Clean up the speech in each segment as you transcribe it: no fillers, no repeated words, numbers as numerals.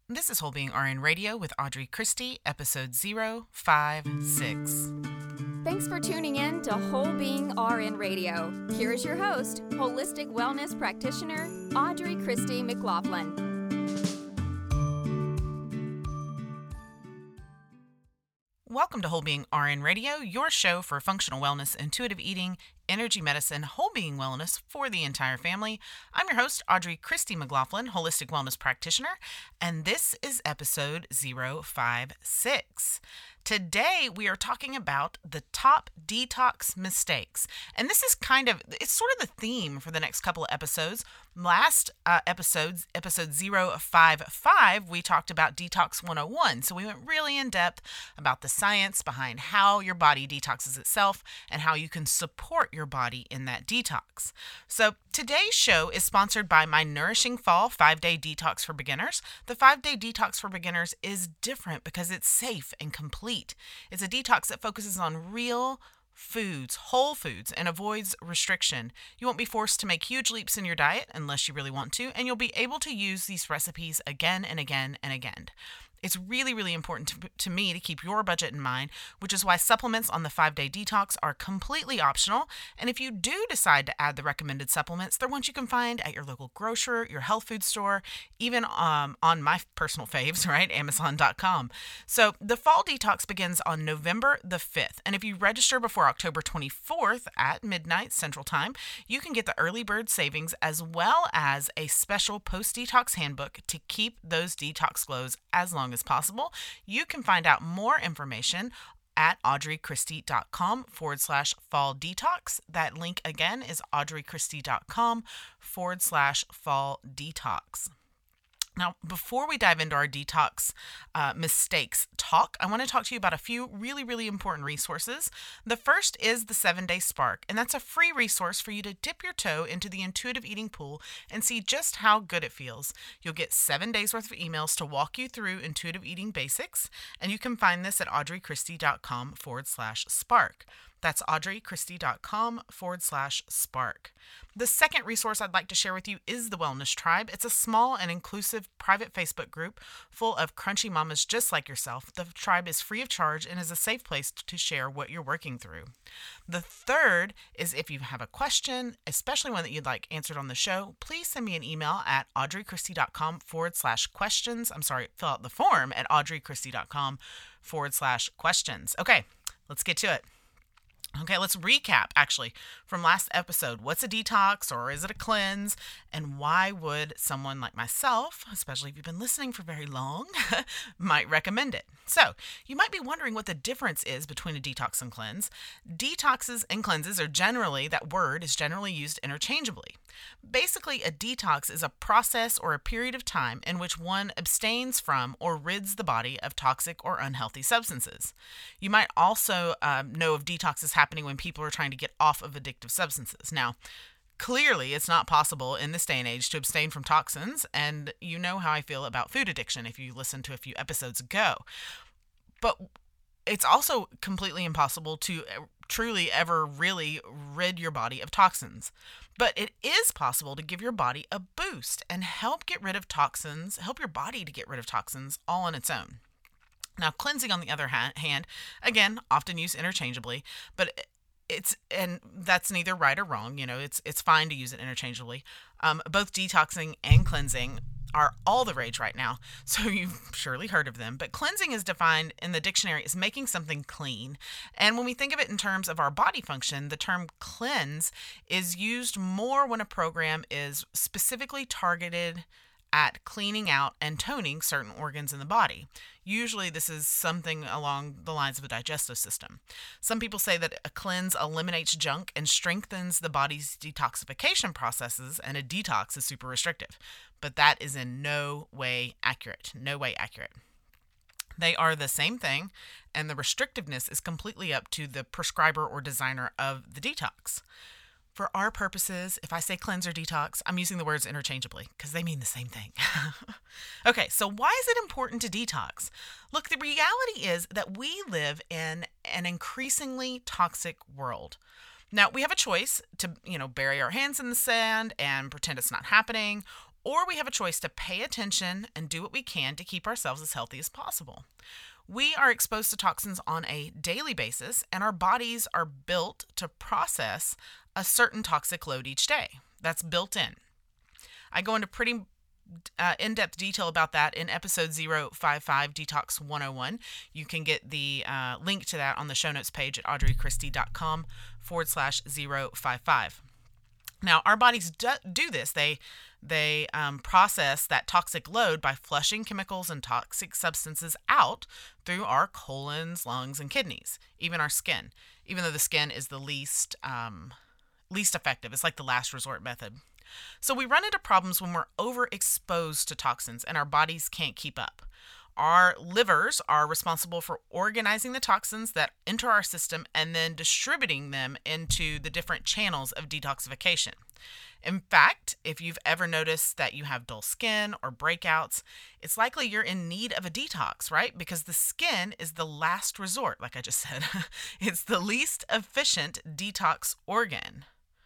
This is Whole Being RN Radio with Audrey Christie, episode 056. Thanks for tuning in to Whole Being RN Radio. Here is your host, holistic wellness practitioner, Audrey Christie McLaughlin. Welcome to Whole Being RN Radio, your show for functional wellness, intuitive eating, energy medicine, whole being wellness for the entire family. I'm your host, Audrey Christie McLaughlin, holistic wellness practitioner, and this is episode 056. Today, we are talking about the top detox mistakes. And this is it's sort of the theme for the next couple of episodes. Last episode 055, we talked about Detox 101. So we went really in depth about the science behind how your body detoxes itself and how you can support your body in that detox. So today's show is sponsored by my Nourishing Fall 5-Day Detox for Beginners. The 5-Day Detox for Beginners is different because it's safe and complete. It's a detox that focuses on real foods, whole foods, and avoids restriction. You won't be forced to make huge leaps in your diet unless you really want to, and you'll be able to use these recipes again and again and again. It's really, really important to me to keep your budget in mind, which is why supplements on the 5-Day Detox are completely optional. And if you do decide to add the recommended supplements, they're ones you can find at your local grocer, your health food store, even on my personal faves, right? Amazon.com. So the Fall Detox begins on November the 5th. And if you register before October 24th at midnight Central Time, you can get the early bird savings as well as a special post-detox handbook to keep those detox glows as long as possible. You can find out more information at audreychristie.com/fall detox. That link again is audreychristie.com/fall detox. Now, before we dive into our detox mistakes talk, I want to talk to you about a few really, really important resources. The first is the 7-Day Spark, and that's a free resource for you to dip your toe into the intuitive eating pool and see just how good it feels. You'll get 7 days worth of emails to walk you through intuitive eating basics, and you can find this at audreychristie.com/spark. That's audreychristie.com/spark. The second resource I'd like to share with you is the Wellness Tribe. It's a small and inclusive private Facebook group full of crunchy mamas just like yourself. The tribe is free of charge and is a safe place to share what you're working through. The third is if you have a question, especially one that you'd like answered on the show, please send me an email at audreychristie.com/questions. Fill out the form at audreychristie.com/questions. Okay, let's get to it. Okay, let's recap, actually, from last episode. What's a detox, or is it a cleanse? And why would someone like myself, especially if you've been listening for very long, might recommend it? So, you might be wondering what the difference is between a detox and cleanse. Detoxes and cleanses that word is generally used interchangeably. Basically, a detox is a process or a period of time in which one abstains from or rids the body of toxic or unhealthy substances. You might also know of detoxes happening when people are trying to get off of addictive substances. Now, clearly, it's not possible in this day and age to abstain from toxins, and you know how I feel about food addiction if you listened to a few episodes ago. But it's also completely impossible to truly ever really rid your body of toxins. But it is possible to give your body a boost and help your body to get rid of toxins all on its own. Now, cleansing, on the other hand, again, often used interchangeably, but that's neither right or wrong. You know, it's fine to use it interchangeably. Both detoxing and cleansing are all the rage right now, so you've surely heard of them. But cleansing is defined in the dictionary as making something clean. And when we think of it in terms of our body function, the term cleanse is used more when a program is specifically targeted at cleaning out and toning certain organs in the body. Usually this is something along the lines of the digestive system. Some people say that a cleanse eliminates junk and strengthens the body's detoxification processes, and a detox is super restrictive. But that is in no way accurate. They are the same thing, and the restrictiveness is completely up to the prescriber or designer of the detox. For our purposes, if I say cleanse or detox, I'm using the words interchangeably because they mean the same thing. Okay, so why is it important to detox? Look, the reality is that we live in an increasingly toxic world. Now, we have a choice to, bury our hands in the sand and pretend it's not happening, or we have a choice to pay attention and do what we can to keep ourselves as healthy as possible. We are exposed to toxins on a daily basis, and our bodies are built to process a certain toxic load each day. That's built in. I go into pretty in-depth detail about that in episode 055, Detox 101. You can get the link to that on the show notes page at audreychristie.com/055. Now, our bodies do this. They process that toxic load by flushing chemicals and toxic substances out through our colons, lungs, and kidneys, even our skin, even though the skin is the least effective. It's like the last resort method. So we run into problems when we're overexposed to toxins and our bodies can't keep up. Our livers are responsible for organizing the toxins that enter our system and then distributing them into the different channels of detoxification. In fact, if you've ever noticed that you have dull skin or breakouts, it's likely you're in need of a detox, right? Because the skin is the last resort, like I just said. It's the least efficient detox organ.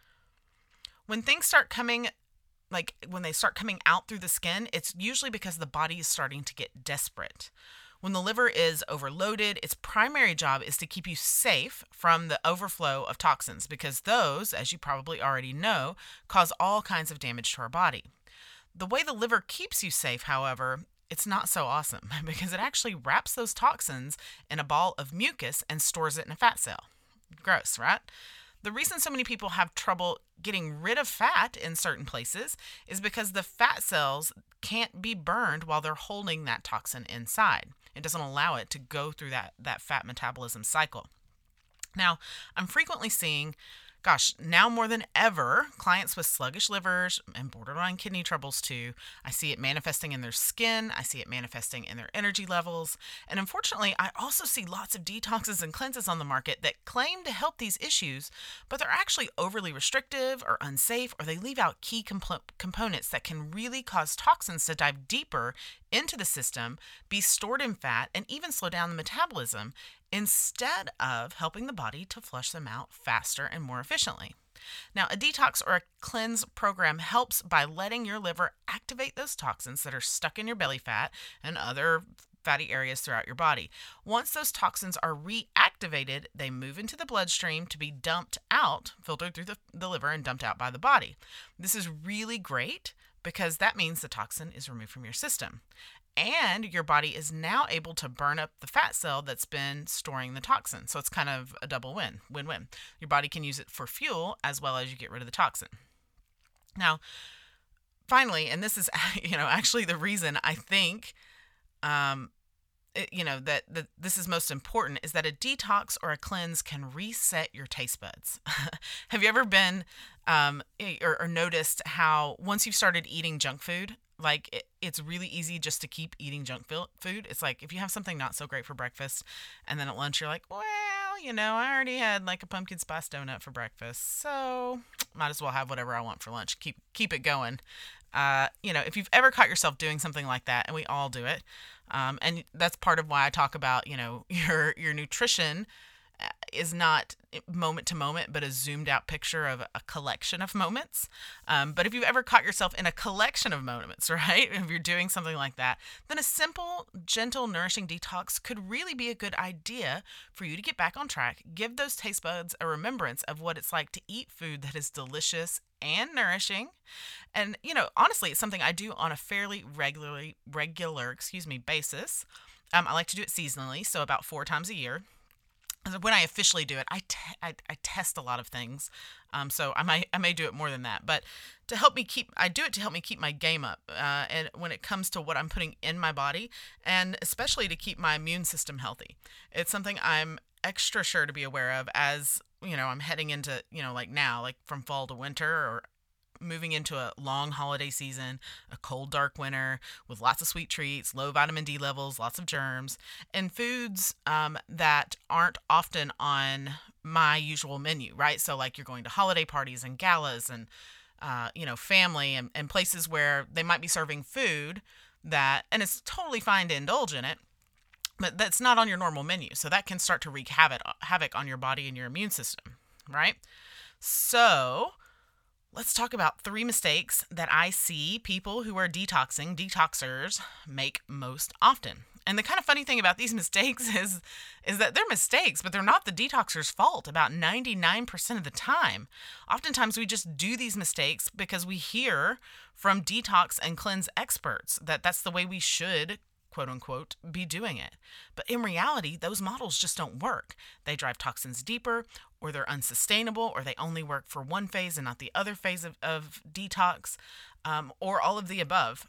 When things start coming, when they start coming out through the skin, it's usually because the body is starting to get desperate. When the liver is overloaded, its primary job is to keep you safe from the overflow of toxins because those, as you probably already know, cause all kinds of damage to our body. The way the liver keeps you safe, however, it's not so awesome because it actually wraps those toxins in a ball of mucus and stores it in a fat cell. Gross, right? The reason so many people have trouble getting rid of fat in certain places is because the fat cells can't be burned while they're holding that toxin inside. It doesn't allow it to go through that fat metabolism cycle. Now, I'm frequently seeing, now more than ever, clients with sluggish livers and borderline kidney troubles too. I see it manifesting in their skin. I see it manifesting in their energy levels. And unfortunately, I also see lots of detoxes and cleanses on the market that claim to help these issues, but they're actually overly restrictive or unsafe, or they leave out key components that can really cause toxins to dive deeper into the system, be stored in fat, and even slow down the metabolism, instead of helping the body to flush them out faster and more efficiently. Now, a detox or a cleanse program helps by letting your liver activate those toxins that are stuck in your belly fat and other fatty areas throughout your body. Once those toxins are reactivated, they move into the bloodstream to be dumped out, filtered through the liver and dumped out by the body. This is really great because that means the toxin is removed from your system. And your body is now able to burn up the fat cell that's been storing the toxin. So it's kind of a double win-win. Your body can use it for fuel as well as you get rid of the toxin. Now, finally, and this is actually the reason I think that this is most important, is that a detox or a cleanse can reset your taste buds. Have you ever been or noticed how once you've started eating junk food, it's really easy just to keep eating junk food. It's like if you have something not so great for breakfast and then at lunch you're like, well, I already had a pumpkin spice donut for breakfast, so might as well have whatever I want for lunch. Keep it going. If you've ever caught yourself doing something like that, and we all do it, and that's part of why I talk about, your nutrition is not moment to moment, but a zoomed out picture of a collection of moments. But if you've ever caught yourself in a collection of moments, right? If you're doing something like that, then a simple, gentle, nourishing detox could really be a good idea for you to get back on track. Give those taste buds a remembrance of what it's like to eat food that is delicious and nourishing. And, honestly, it's something I do on a fairly regular basis. I like to do it seasonally, so about 4 times a year. When I officially do it, I test a lot of things, so I may do it more than that. But I do it to help me keep my game up, and when it comes to what I'm putting in my body, and especially to keep my immune system healthy. It's something I'm extra sure to be aware of as I'm heading into now, from fall to winter, or moving into a long holiday season, a cold, dark winter with lots of sweet treats, low vitamin D levels, lots of germs, and foods that aren't often on my usual menu, right? So you're going to holiday parties and galas and, family and places where they might be serving food and it's totally fine to indulge in it, but that's not on your normal menu. So that can start to wreak havoc on your body and your immune system, right? So let's talk about 3 mistakes that I see people who are detoxers, make most often. And the kind of funny thing about these mistakes is that they're mistakes, but they're not the detoxer's fault about 99% of the time. Oftentimes we just do these mistakes because we hear from detox and cleanse experts that that's the way we should, quote unquote, be doing it. But in reality, those models just don't work. They drive toxins deeper, or they're unsustainable, or they only work for one phase and not the other phase of detox, or all of the above.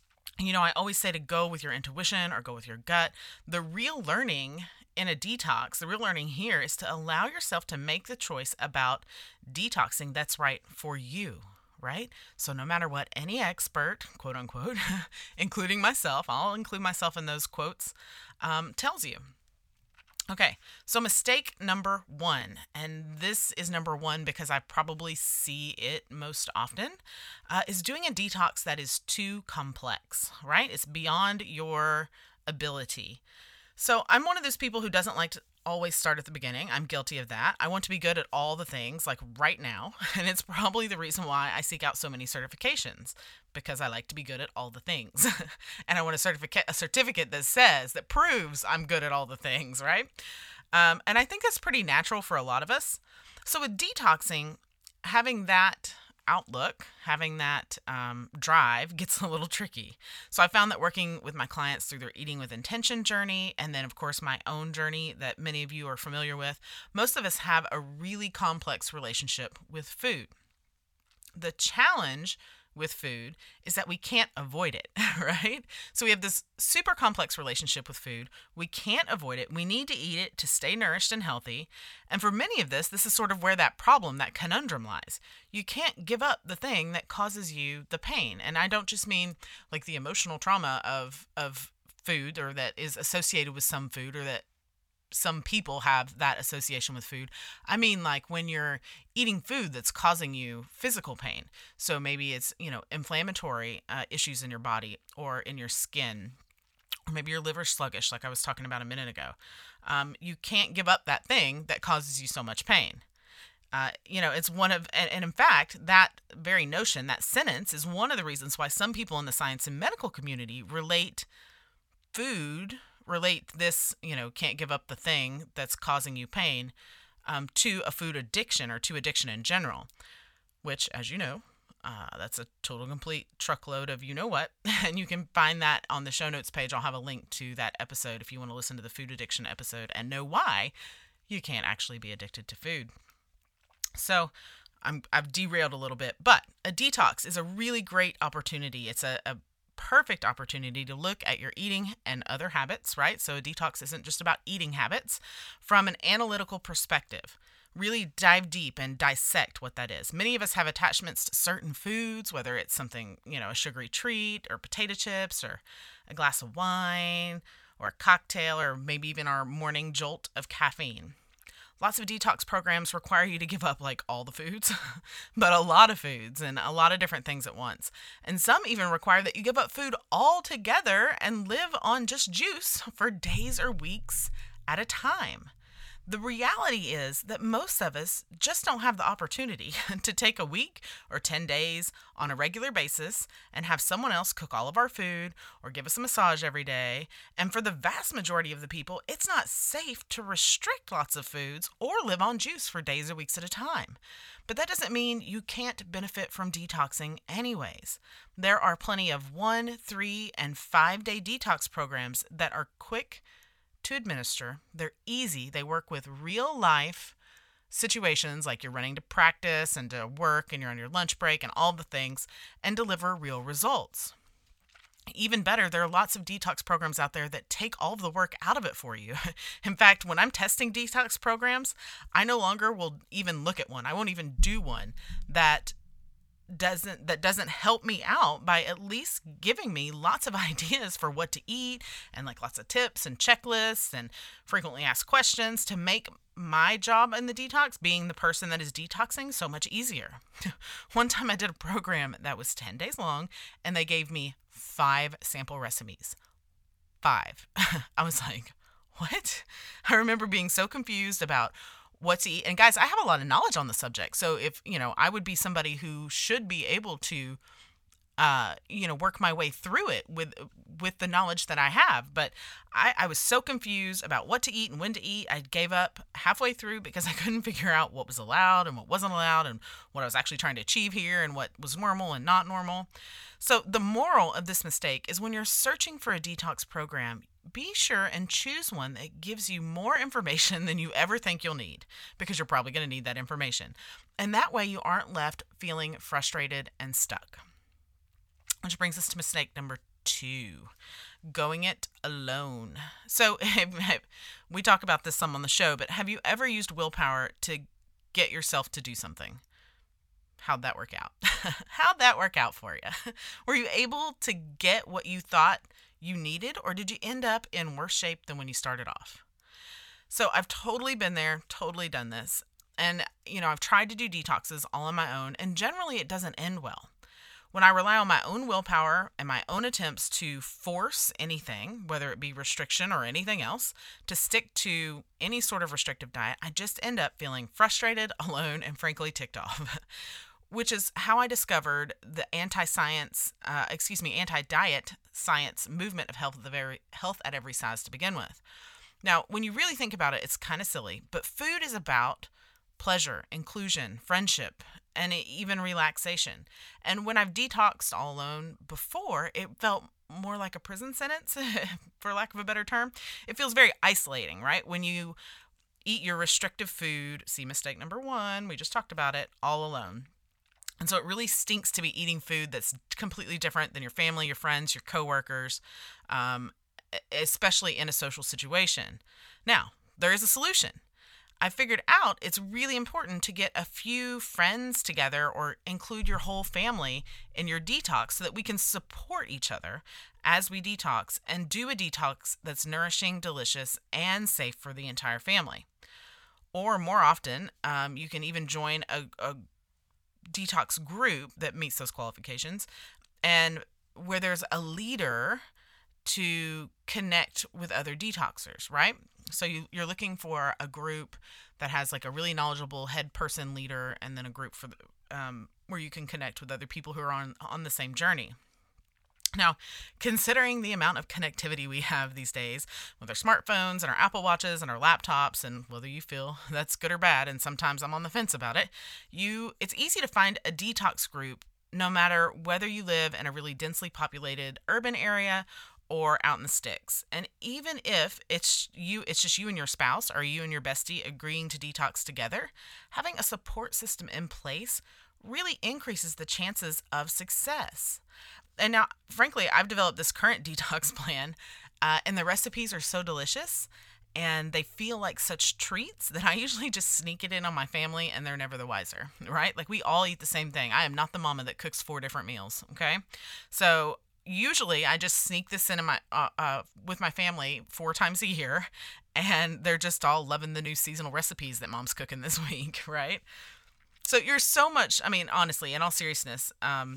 I always say to go with your intuition or go with your gut. The real learning in a detox, the real learning here is to allow yourself to make the choice about detoxing that's right for you, right? So no matter what any expert, quote unquote, including myself, I'll include myself in those quotes, tells you. Okay, so mistake number 1, and this is number 1 because I probably see it most often, is doing a detox that is too complex, right? It's beyond your ability. So I'm one of those people who doesn't like to always start at the beginning. I'm guilty of that. I want to be good at all the things, like right now, and it's probably the reason why I seek out so many certifications, because I like to be good at all the things. And I want a certificate that proves I'm good at all the things, right? And I think that's pretty natural for a lot of us. So with detoxing, having that outlook, having that drive gets a little tricky. So I found that working with my clients through their Eating with Intention journey, and then of course my own journey that many of you are familiar with, most of us have a really complex relationship with food. The challenge with food is that we can't avoid it, right? So we have this super complex relationship with food. We can't avoid it. We need to eat it to stay nourished and healthy. And for many of this is sort of where that problem, that conundrum lies. You can't give up the thing that causes you the pain. And I don't just mean like the emotional trauma of food, or that is associated with some food, or that some people have that association with food. I mean, like when you're eating food that's causing you physical pain. So maybe it's, inflammatory issues in your body or in your skin, or maybe your liver's sluggish, like I was talking about a minute ago. You can't give up that thing that causes you so much pain. It's one of, and in fact, that very notion, that sentence is one of the reasons why some people in the science and medical community relate this, can't give up the thing that's causing you pain, to a food addiction, or to addiction in general, which, as you know, that's a total complete truckload of you-know-what. And you can find that on the show notes page. I'll have a link to that episode if you want to listen to the food addiction episode and know why you can't actually be addicted to food. So I've derailed a little bit, but a detox is a really great opportunity. It's a perfect opportunity to look at your eating and other habits, right? So a detox isn't just about eating habits from an analytical perspective. Really dive deep and dissect what that is. Many of us have attachments to certain foods, whether it's something, a sugary treat, or potato chips, or a glass of wine, or a cocktail, or maybe even our morning jolt of caffeine. Lots of detox programs require you to give up like all the foods, but a lot of foods and a lot of different things at once. And some even require that you give up food altogether and live on just juice for days or weeks at a time. The reality is that most of us just don't have the opportunity to take a week or 10 days on a regular basis and have someone else cook all of our food or give us a massage every day. And for the vast majority of the people, it's not safe to restrict lots of foods or live on juice for days or weeks at a time. But that doesn't mean you can't benefit from detoxing anyways. There are plenty of 1, 3, and 5 day detox programs that are quick to administer. They're easy. They work with real life situations, like you're running to practice and to work and you're on your lunch break and all the things, and deliver real results. Even better, there are lots of detox programs out there that take all of the work out of it for you. In fact, when I'm testing detox programs, I no longer will even look at one. I won't even do one that doesn't help me out by at least giving me lots of ideas for what to eat, and like lots of tips and checklists and frequently asked questions to make my job in the detox, being the person that is detoxing, so much easier. One time I did a program that was 10 days long, and they gave me 5 sample recipes. 5. I was like, what? I remember being so confused about what to eat. And guys, I have a lot of knowledge on the subject. So if, I would be somebody who should be able to work my way through it with the knowledge that I have. But I was so confused about what to eat and when to eat. I gave up halfway through because I couldn't figure out what was allowed and what wasn't allowed and what I was actually trying to achieve here and what was normal and not normal. So the moral of this mistake is when you're searching for a detox program, be sure and choose one that gives you more information than you ever think you'll need, because you're probably going to need that information. And that way you aren't left feeling frustrated and stuck. Which brings us to mistake number 2, going it alone. So we talk about this some on the show, but have you ever used willpower to get yourself to do something? How'd that work out? How'd that work out for you? Were you able to get what you thought you needed, or did you end up in worse shape than when you started off? So I've totally been there, totally done this. And, I've tried to do detoxes all on my own, and generally it doesn't end well. When I rely on my own willpower and my own attempts to force anything, whether it be restriction or anything else, to stick to any sort of restrictive diet, I just end up feeling frustrated, alone, and frankly ticked off. Which is how I discovered the anti-diet science movement of health at every size to begin with. Now, when you really think about it, it's kind of silly, but food is about pleasure, inclusion, friendship, and even relaxation. And when I've detoxed all alone before, it felt more like a prison sentence, for lack of a better term. It feels very isolating, right? When you eat your restrictive food, see mistake number 1, we just talked about it, all alone. And so it really stinks to be eating food that's completely different than your family, your friends, your coworkers, especially in a social situation. Now, there is a solution. I figured out it's really important to get a few friends together or include your whole family in your detox so that we can support each other as we detox and do a detox that's nourishing, delicious, and safe for the entire family. Or more often, you can even join a detox group that meets those qualifications and where there's a leader to connect with other detoxers, right? So you're looking for a group that has like a really knowledgeable head person leader, and then a group for where you can connect with other people who are on the same journey. Now, considering the amount of connectivity we have these days with our smartphones and our Apple Watches and our laptops, and whether you feel that's good or bad, and sometimes I'm on the fence about it, it's easy to find a detox group no matter whether you live in a really densely populated urban area or out in the sticks. And even if it's just you and your spouse or you and your bestie agreeing to detox together, having a support system in place really increases the chances of success. And now, frankly, I've developed this current detox plan, and the recipes are so delicious and they feel like such treats that I usually just sneak it in on my family and they're never the wiser, right? Like, we all eat the same thing. I am not the mama that cooks 4 different meals, okay? So usually I just sneak this in with my family 4 times a year, and they're just all loving the new seasonal recipes that mom's cooking this week, right? So you're so much, honestly, in all seriousness,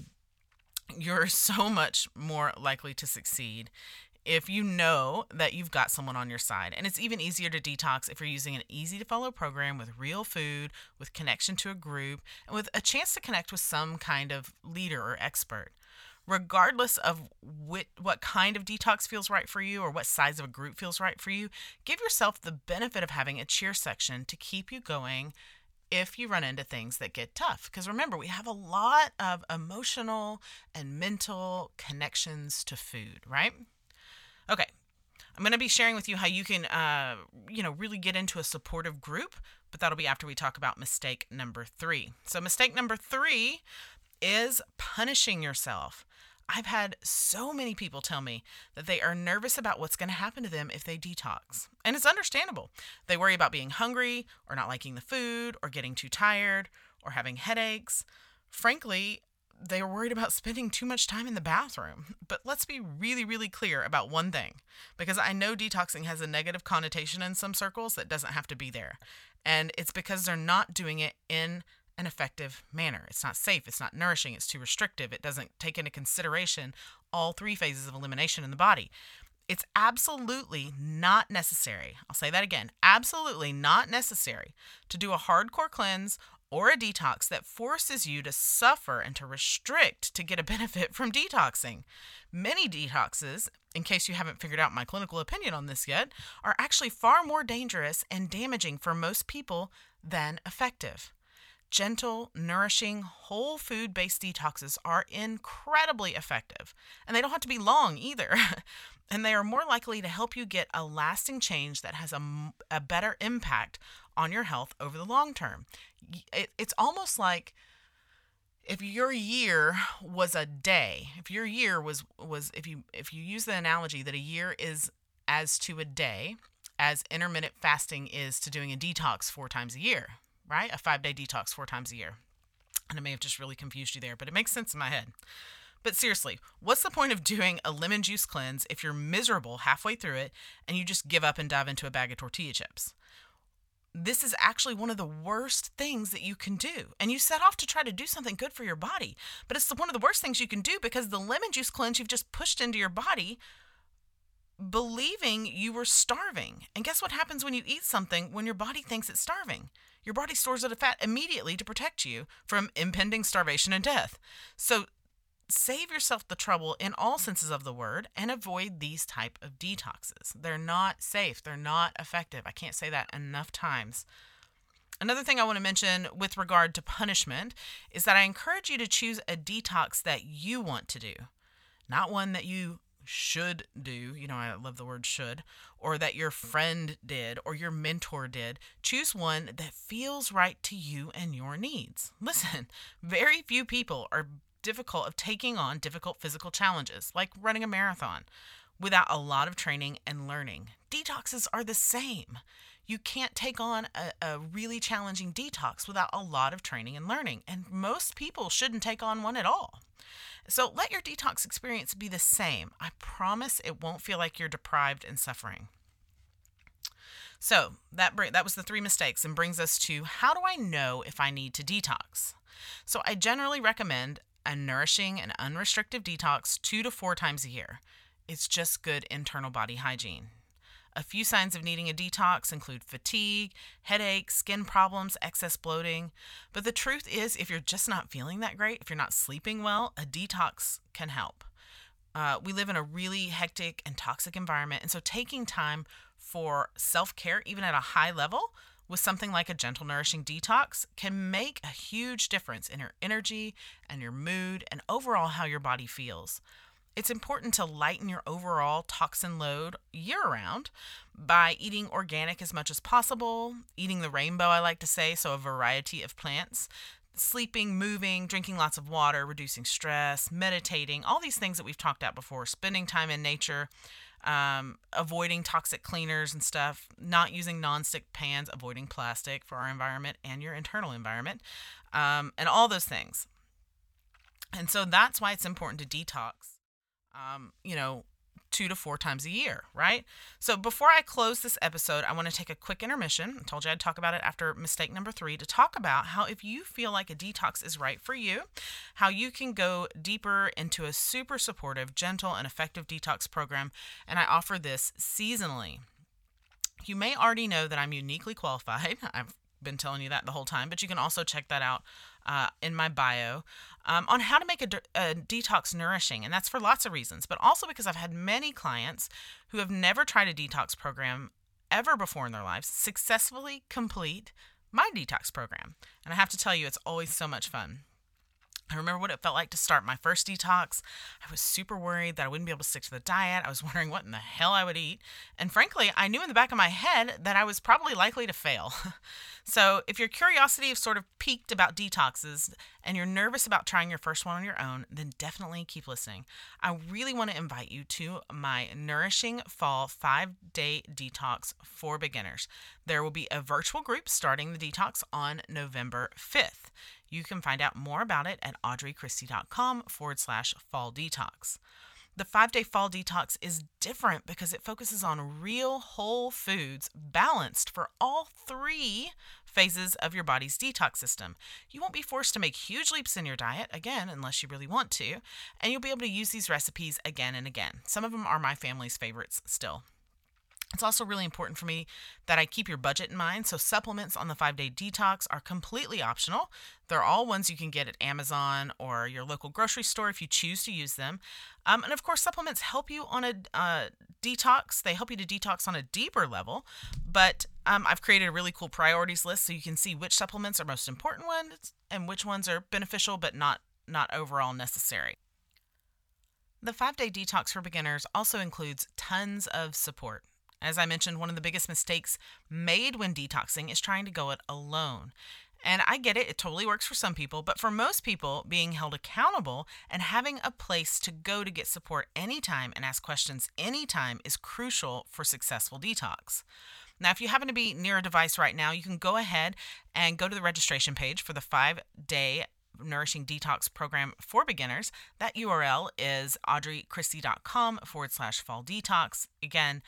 you're so much more likely to succeed if you know that you've got someone on your side. And it's even easier to detox if you're using an easy to follow program with real food, with connection to a group, and with a chance to connect with some kind of leader or expert. Regardless of what kind of detox feels right for you or what size of a group feels right for you, give yourself the benefit of having a cheer section to keep you going if you run into things that get tough. Because remember, we have a lot of emotional and mental connections to food, right? Okay, I'm going to be sharing with you how you can, really get into a supportive group, but that'll be after we talk about mistake number 3. So mistake number 3 is punishing yourself. I've had so many people tell me that they are nervous about what's going to happen to them if they detox. And it's understandable. They worry about being hungry or not liking the food or getting too tired or having headaches. Frankly, they are worried about spending too much time in the bathroom. But let's be really, really clear about one thing, because I know detoxing has a negative connotation in some circles that doesn't have to be there. And it's because they're not doing it in an effective manner. It's not safe, it's not nourishing, it's too restrictive, it doesn't take into consideration all 3 phases of elimination in the body. It's absolutely not necessary. I'll say that again. Absolutely not necessary to do a hardcore cleanse or a detox that forces you to suffer and to restrict to get a benefit from detoxing. Many detoxes, in case you haven't figured out my clinical opinion on this yet, are actually far more dangerous and damaging for most people than effective. Gentle, nourishing, whole food-based detoxes are incredibly effective, and they don't have to be long either. And they are more likely to help you get a lasting change that has a better impact on your health over the long term. It's almost like if your year was a day, if your year was if you use the analogy that a year is as to a day as intermittent fasting is to doing a detox 4 times a year, right? A 5-day detox 4 times a year. And I may have just really confused you there, but it makes sense in my head. But seriously, what's the point of doing a lemon juice cleanse if you're miserable halfway through it and you just give up and dive into a bag of tortilla chips? This is actually one of the worst things that you can do. And you set off to try to do something good for your body, but it's one of the worst things you can do because the lemon juice cleanse you've just pushed into your body believing you were starving. And guess what happens when you eat something when your body thinks it's starving? Your body stores it as fat immediately to protect you from impending starvation and death. So save yourself the trouble in all senses of the word and avoid these type of detoxes. They're not safe. They're not effective. I can't say that enough times. Another thing I want to mention with regard to punishment is that I encourage you to choose a detox that you want to do, not one that you should do. I love the word should, or that your friend did or your mentor did. Choose one that feels right to you and your needs. Listen, very few people are difficult of taking on difficult physical challenges like running a marathon without a lot of training and learning. Detoxes are the same. You can't take on a really challenging detox without a lot of training and learning, and most people shouldn't take on one at all. So let your detox experience be the same. I promise it won't feel like you're deprived and suffering. So that was the 3 mistakes and brings us to how do I know if I need to detox? So I generally recommend a nourishing and unrestricted detox 2 to 4 times a year. It's just good internal body hygiene. A few signs of needing a detox include fatigue, headache, skin problems, excess bloating. But the truth is, if you're just not feeling that great, if you're not sleeping well, a detox can help. We live in a really hectic and toxic environment, and so taking time for self-care, even at a high level, with something like a gentle, nourishing detox can make a huge difference in your energy and your mood and overall how your body feels. It's important to lighten your overall toxin load year-round by eating organic as much as possible, eating the rainbow, I like to say, so a variety of plants, sleeping, moving, drinking lots of water, reducing stress, meditating, all these things that we've talked about before, spending time in nature, avoiding toxic cleaners and stuff, not using nonstick pans, avoiding plastic for our environment and your internal environment, and all those things. And so that's why it's important to detox, 2 to 4 times a year, right? So before I close this episode, I want to take a quick intermission. I told you I'd talk about it after mistake number 3 to talk about how if you feel like a detox is right for you, how you can go deeper into a super supportive, gentle, and effective detox program. And I offer this seasonally. You may already know that I'm uniquely qualified. I've been telling you that the whole time, but you can also check that out in my bio on how to make a detox nourishing. And that's for lots of reasons, but also because I've had many clients who have never tried a detox program ever before in their lives successfully complete my detox program. And I have to tell you, it's always so much fun. I remember what it felt like to start my first detox. I was super worried that I wouldn't be able to stick to the diet. I was wondering what in the hell I would eat. And frankly, I knew in the back of my head that I was probably likely to fail. So if your curiosity has sort of piqued about detoxes and you're nervous about trying your first one on your own, then definitely keep listening. I really want to invite you to my Nourishing Fall 5-day detox for beginners. There will be a virtual group starting the detox on November 5th. You can find out more about it at audreychristie.com/fall detox. The 5-day fall detox is different because it focuses on real whole foods balanced for all 3 phases of your body's detox system. You won't be forced to make huge leaps in your diet, again, unless you really want to, and you'll be able to use these recipes again and again. Some of them are my family's favorites still. It's also really important for me that I keep your budget in mind, so supplements on the 5-day detox are completely optional. They're all ones you can get at Amazon or your local grocery store if you choose to use them. And of course, supplements help you on a detox. They help you to detox on a deeper level, but I've created a really cool priorities list so you can see which supplements are most important ones and which ones are beneficial but not overall necessary. The 5-day detox for beginners also includes tons of support. As I mentioned, one of the biggest mistakes made when detoxing is trying to go it alone. And I get it, it totally works for some people, but for most people, being held accountable and having a place to go to get support anytime and ask questions anytime is crucial for successful detox. Now, if you happen to be near a device right now, you can go ahead and go to the registration page for the 5-day Nourishing Detox program for beginners. That URL is audreychristie.com/fall detox. Again,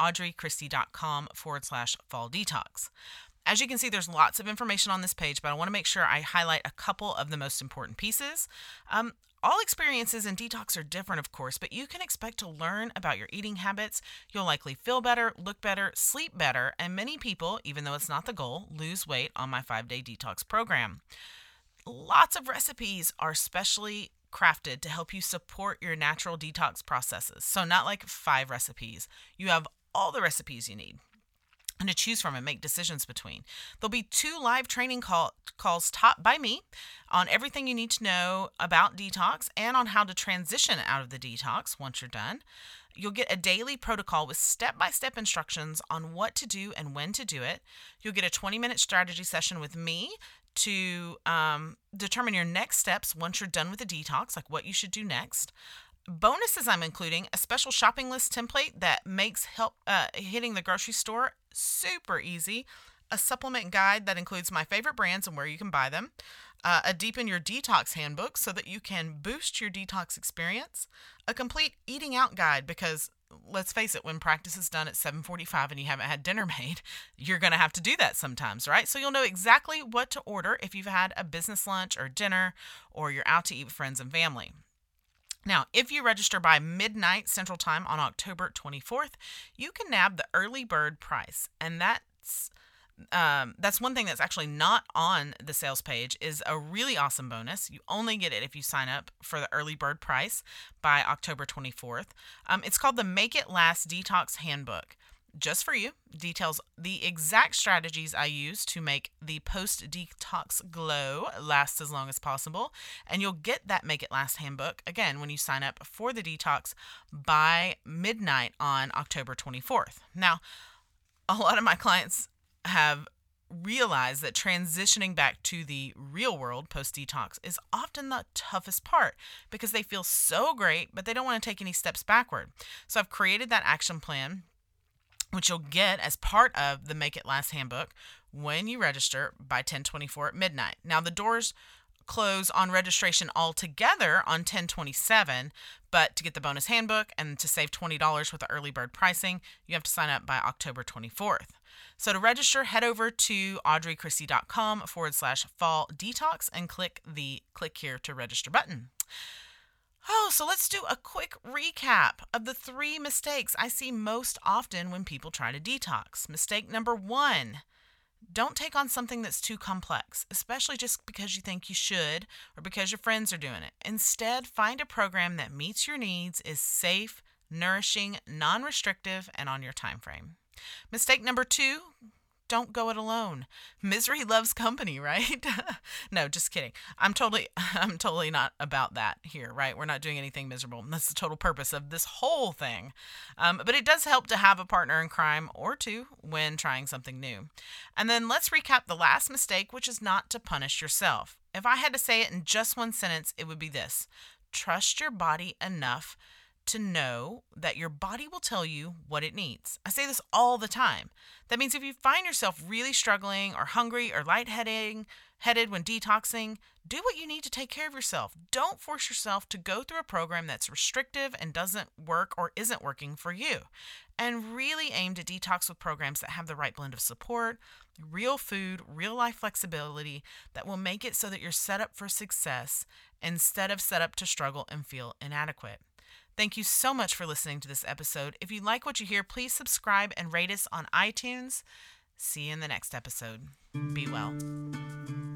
audreychristie.com/fall detox. As you can see, there's lots of information on this page, but I want to make sure I highlight a couple of the most important pieces. All experiences in detox are different, of course, but you can expect to learn about your eating habits. You'll likely feel better, look better, sleep better, and many people, even though it's not the goal, lose weight on my 5-day detox program. Lots of recipes are specially crafted to help you support your natural detox processes. So not like 5 recipes. You have all the recipes you need and to choose from and make decisions between. There'll be 2 live training calls taught by me on everything you need to know about detox and on how to transition out of the detox once you're done. You'll get a daily protocol with step-by-step instructions on what to do and when to do it. You'll get a 20-minute strategy session with me to determine your next steps once you're done with the detox, like what you should do next. Bonuses I'm including, a special shopping list template that makes hitting the grocery store super easy, a supplement guide that includes my favorite brands and where you can buy them, a Deepen Your Detox handbook so that you can boost your detox experience, a complete eating out guide because let's face it, when practice is done at 7:45 and you haven't had dinner made, you're going to have to do that sometimes, right? So you'll know exactly what to order if you've had a business lunch or dinner or you're out to eat with friends and family. Now, if you register by midnight Central Time on October 24th, you can nab the early bird price. And that's one thing that's actually not on the sales page is a really awesome bonus. You only get it if you sign up for the early bird price by October 24th. It's called the Make It Last Detox Handbook. Just for you, details the exact strategies I use to make the post-detox glow last as long as possible. And you'll get that Make It Last handbook, again, when you sign up for the detox by midnight on October 24th. Now, a lot of my clients have realized that transitioning back to the real world post-detox is often the toughest part because they feel so great, but they don't want to take any steps backward. So I've created that action plan, which you'll get as part of the Make It Last handbook when you register by 10/24 at midnight. Now, the doors close on registration altogether on 10/27, but to get the bonus handbook and to save $20 with the early bird pricing, you have to sign up by October 24th. So to register, head over to audreychristie.com/fall detox and click the click here to register button. Oh, so let's do a quick recap of the 3 mistakes I see most often when people try to detox. Mistake number 1, don't take on something that's too complex, especially just because you think you should or because your friends are doing it. Instead, find a program that meets your needs, is safe, nourishing, non-restrictive, and on your time frame. Mistake number 2, don't go it alone. Misery loves company, right? No, just kidding. I'm totally not about that here, right? We're not doing anything miserable. That's the total purpose of this whole thing. But it does help to have a partner in crime or 2 when trying something new. And then let's recap the last mistake, which is not to punish yourself. If I had to say it in just one sentence, it would be this: trust your body enough to know that your body will tell you what it needs. I say this all the time. That means if you find yourself really struggling or hungry or lightheaded when detoxing, do what you need to take care of yourself. Don't force yourself to go through a program that's restrictive and doesn't work or isn't working for you. And really aim to detox with programs that have the right blend of support, real food, real life flexibility that will make it so that you're set up for success instead of set up to struggle and feel inadequate. Thank you so much for listening to this episode. If you like what you hear, please subscribe and rate us on iTunes. See you in the next episode. Be well.